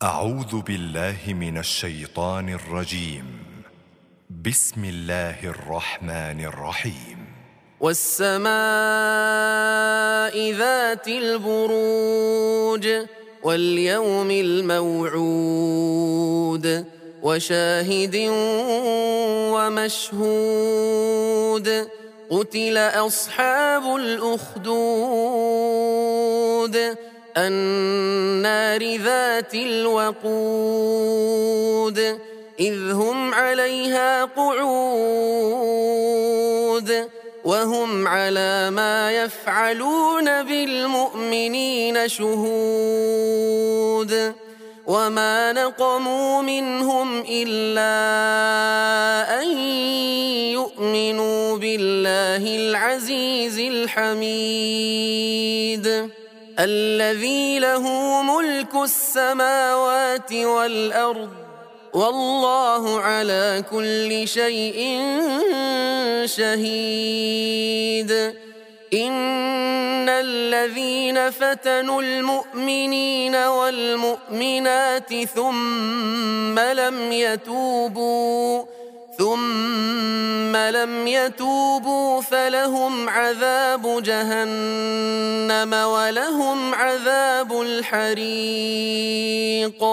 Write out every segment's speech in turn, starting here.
أعوذ بالله من الشيطان الرجيم. بسم الله الرحمن الرحيم. والسماء ذات البروج واليوم الموعود وشاهد ومشهود قتل أصحاب الأخدود النار ذات الوقود إذ هم عليها قعود وهم على ما يفعلون بالمؤمنين شهود وما نقموا منهم إلا أن يؤمنوا بالله العزيز الحميد الذي له ملك السماوات والأرض والله على كل شيء شهيد إن الذين فتنوا المؤمنين والمؤمنات ثم لم يتوبوا فلهم عذاب جهنم ولهم عذاب الحريق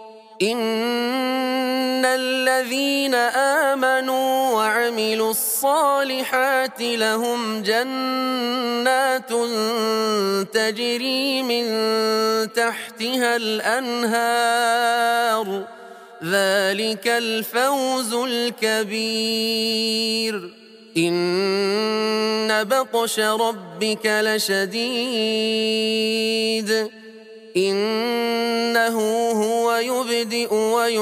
إن الذين آمنوا وعملوا الصالحات لهم جنات تجري من تحتها الأنهار ذلك الفوز الكبير إن بطش ربك لشديد إنه هو يبدئ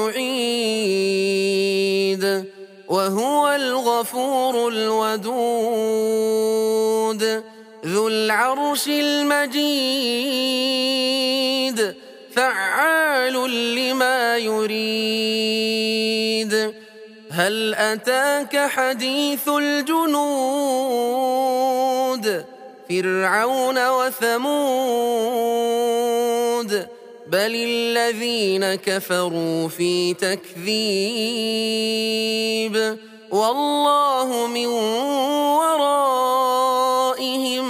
ويعيد وهو الغفور الودود ذو العرش المجيد فعال لما يريد هل أتاك حديث الجنود فرعون وثمود بل الذين كفروا في تكذيب والله من ورائهم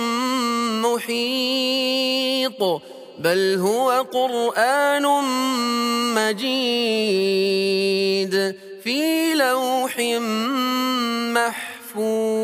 محيط بل هو قرآن مجيد في لوح محفوظ.